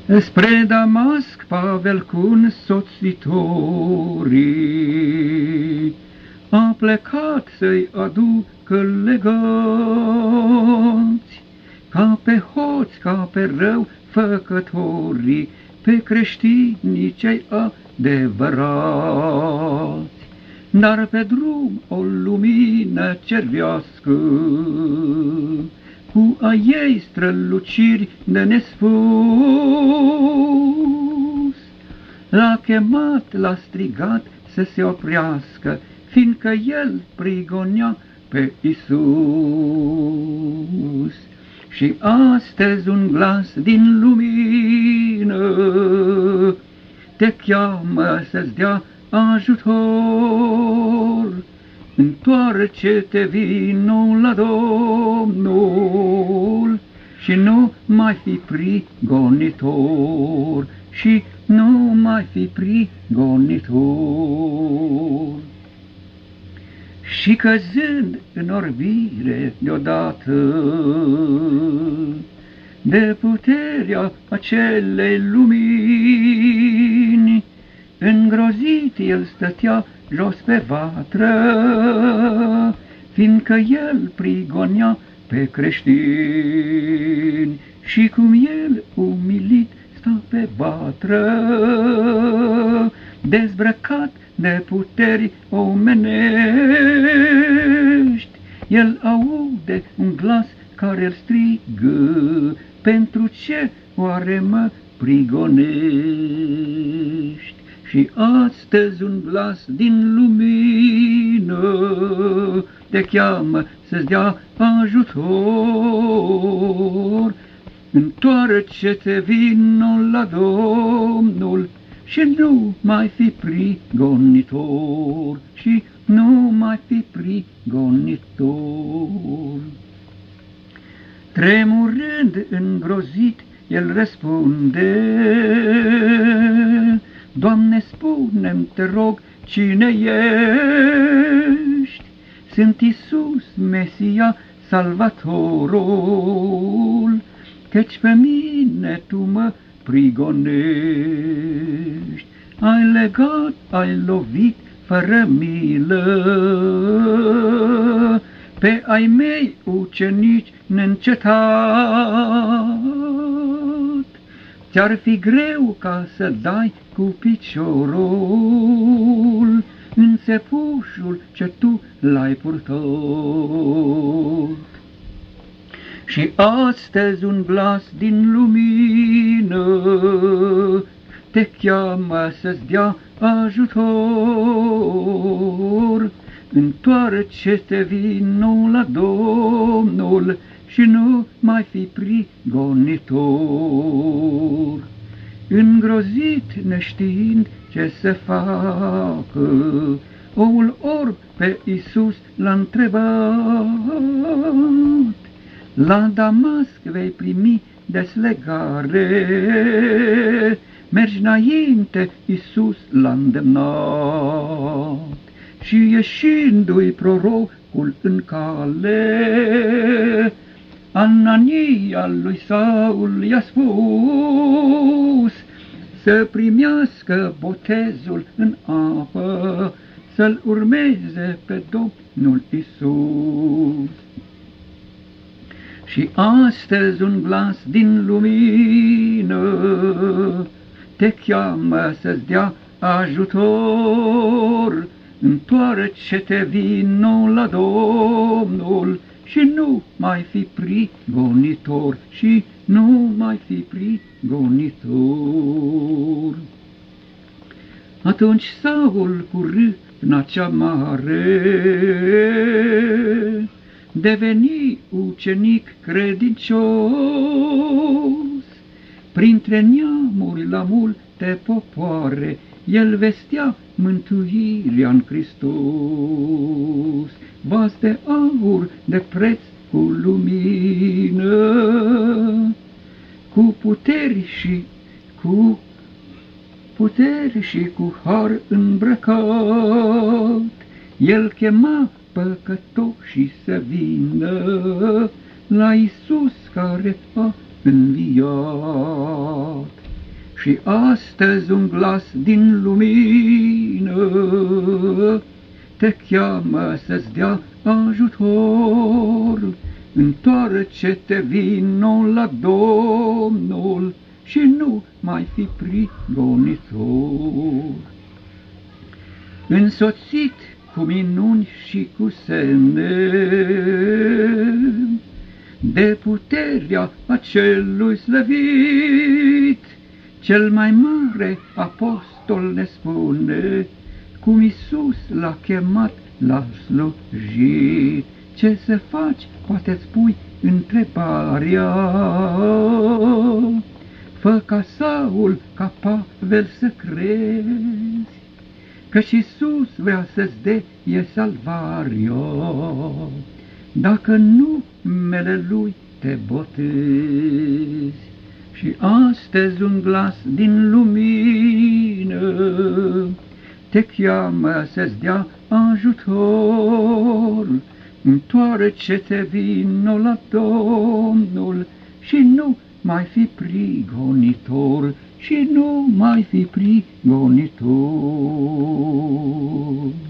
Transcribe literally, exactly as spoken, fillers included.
Spre Damasc Pavel cu însoțitorii a plecat să-i aducă legați, ca pe hoți, ca pe rău făcătorii, pe creștinii cei adevărați. Dar pe drum o lumină cerească, cu a ei străluciri de nespus, l-a chemat, l-a strigat să se oprească, fiindcă el prigonea pe Iisus. Și astăzi un glas din lumină te cheamă să-ți dea ajutor. Întoarce-te, vino la Domnul și nu mai fi prigonitor, și nu mai fi prigonitor. Și căzând în orbire deodată de puterea acelei lumini, îngrozit el stătea jos pe vatră, fiindcă el prigonea pe creștini. Și cum el umilit sta pe vatră, dezbrăcat de puteri omenești, el aude un glas care îl strigă: pentru ce oare mă prigonești? Și astăzi un glas din lumină te cheamă să-ți dea ajutor. Întoarce-te, vino la Domnul și nu mai fi prigonitor, și nu mai fi prigonitor. Tremurând îngrozit, el răspunde: Doamne, spune-mi, te rog, cine ești? Sunt Iisus, Mesia, Salvatorul, căci pe mine tu mă prigonești. Ai legat, ai lovit fără milă pe ai mei ucenici neîncetat. Ți-ar fi greu ca să dai cu piciorul în țepușul ce tu l-ai purtat. Și astăzi un glas din lumină te cheamă să-ți dea ajutor. Întoarce-te, vino la Domnul și nu mai fi prigonitor. Îngrozit neștiind ce să facă, omul orb pe Iisus l-a întrebat: la Damasc vei primi deslegare, mergi înainte, Iisus l-a îndemnat. Și ieșindu-i prorocul în cale, Anania lui Saul i-a spus să primească botezul în apă, să-l urmeze pe Domnul Iisus. Și astăzi un glas din lumină te cheamă să-ți dea ajutor. Întoarce-te, vino la Domnul și nu mai fi prigonitor, și nu mai fi prigonitor. Atunci Saul, cu râvna cea mare, deveni ucenic credincios. Printre neamuri la multe popoare, el vestea mântuirea în Hristos. Vas de aur de preț cu lumină, cu puteri și cu puteri și cu har îmbrăcat, el chema păcătoșii să vină la Iisus care a înviat. Și astăzi un glas din lumină te cheamă să-ți dea ajutor. Întoarce-te, vino la Domnul și nu mai fi prigonitor. Însoțit cu minuni și cu semne de puterea acelui slăvit, cel mai mare apostol ne spune cum Iisus l-a chemat, l-a slujit. Ce să faci? Poate-ți pui întrebarea. Fă ca Saul, ca Pavel să crezi, căci Iisus vrea să-ți dea salvarea, dacă nu numele Lui te botezi. Și astăzi un glas din lumină te cheamă să-ți dea ajutor. Întoarce-te, vino la Domnul și nu mai fi prigonitor, și nu mai fi prigonitor.